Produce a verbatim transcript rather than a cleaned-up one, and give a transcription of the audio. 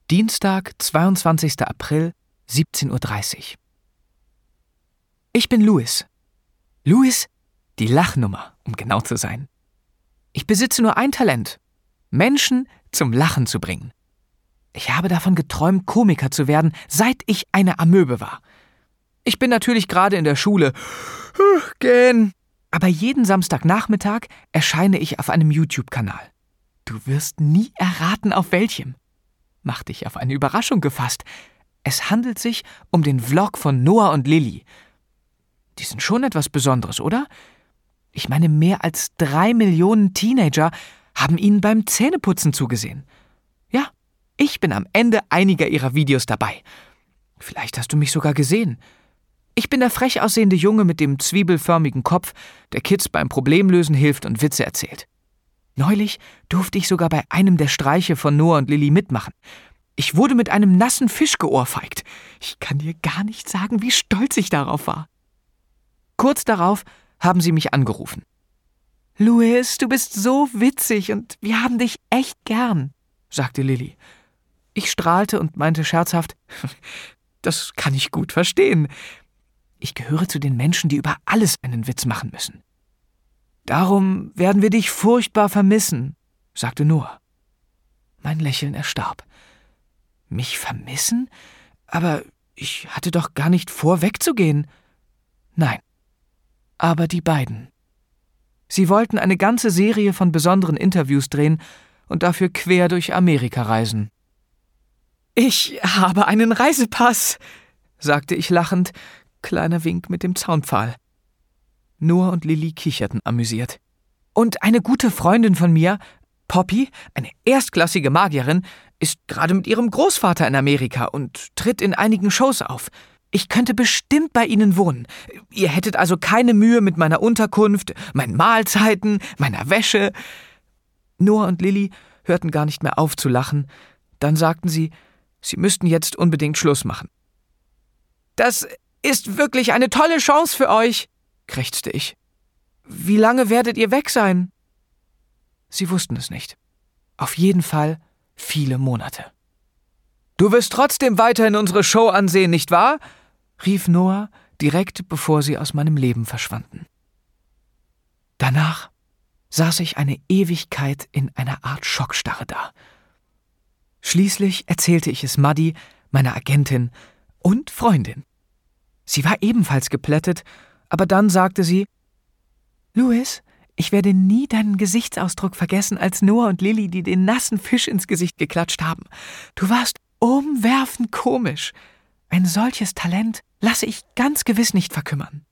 Dienstag, zweiundzwanzigster April, siebzehn Uhr dreißig. Ich bin Louis. Louis, die Lachnummer, um genau zu sein. Ich besitze nur ein Talent: Menschen zum Lachen zu bringen. Ich habe davon geträumt, Komiker zu werden, seit ich eine Amöbe war. Ich bin natürlich gerade in der Schule. Gähn. Aber jeden Samstagnachmittag erscheine ich auf einem YouTube-Kanal. Du wirst nie erraten, auf welchem. Mach dich auf eine Überraschung gefasst. Es handelt sich um den Vlog von Noah und Lilly. Die sind schon etwas Besonderes, oder? Ich meine, mehr als drei Millionen Teenager haben ihnen beim Zähneputzen zugesehen. Ja, ich bin am Ende einiger ihrer Videos dabei. Vielleicht hast du mich sogar gesehen. Ich bin der frech aussehende Junge mit dem zwiebelförmigen Kopf, der Kids beim Problemlösen hilft und Witze erzählt. Neulich durfte ich sogar bei einem der Streiche von Noah und Lilly mitmachen. Ich wurde mit einem nassen Fisch geohrfeigt. Ich kann dir gar nicht sagen, wie stolz ich darauf war. Kurz darauf haben sie mich angerufen. »Louis, du bist so witzig und wir haben dich echt gern«, sagte Lilly. Ich strahlte und meinte scherzhaft, »Das kann ich gut verstehen. Ich gehöre zu den Menschen, die über alles einen Witz machen müssen.« »Darum werden wir dich furchtbar vermissen«, sagte Noah. Mein Lächeln erstarb. Mich vermissen? Aber ich hatte doch gar nicht vor, wegzugehen. Nein. Aber die beiden. Sie wollten eine ganze Serie von besonderen Interviews drehen und dafür quer durch Amerika reisen. »Ich habe einen Reisepass«, sagte ich lachend, kleiner Wink mit dem Zaunpfahl. Noah und Lilly kicherten amüsiert. »Und eine gute Freundin von mir, Poppy, eine erstklassige Magierin, ist gerade mit ihrem Großvater in Amerika und tritt in einigen Shows auf. Ich könnte bestimmt bei Ihnen wohnen. Ihr hättet also keine Mühe mit meiner Unterkunft, meinen Mahlzeiten, meiner Wäsche.« Noah und Lilly hörten gar nicht mehr auf zu lachen. Dann sagten sie, sie müssten jetzt unbedingt Schluss machen. »Das ist wirklich eine tolle Chance für euch«, krächzte ich. »Wie lange werdet ihr weg sein?« Sie wussten es nicht. Auf jeden Fall viele Monate. »Du wirst trotzdem weiterhin unsere Show ansehen, nicht wahr?« rief Noah, direkt bevor sie aus meinem Leben verschwanden. Danach saß ich eine Ewigkeit in einer Art Schockstarre da. Schließlich erzählte ich es Maddie, meiner Agentin und Freundin. Sie war ebenfalls geplättet, aber dann sagte sie, »Louis, ich werde nie deinen Gesichtsausdruck vergessen, als Noah und Lilly dir den nassen Fisch ins Gesicht geklatscht haben. Du warst umwerfend komisch. Ein solches Talent lasse ich ganz gewiss nicht verkümmern.«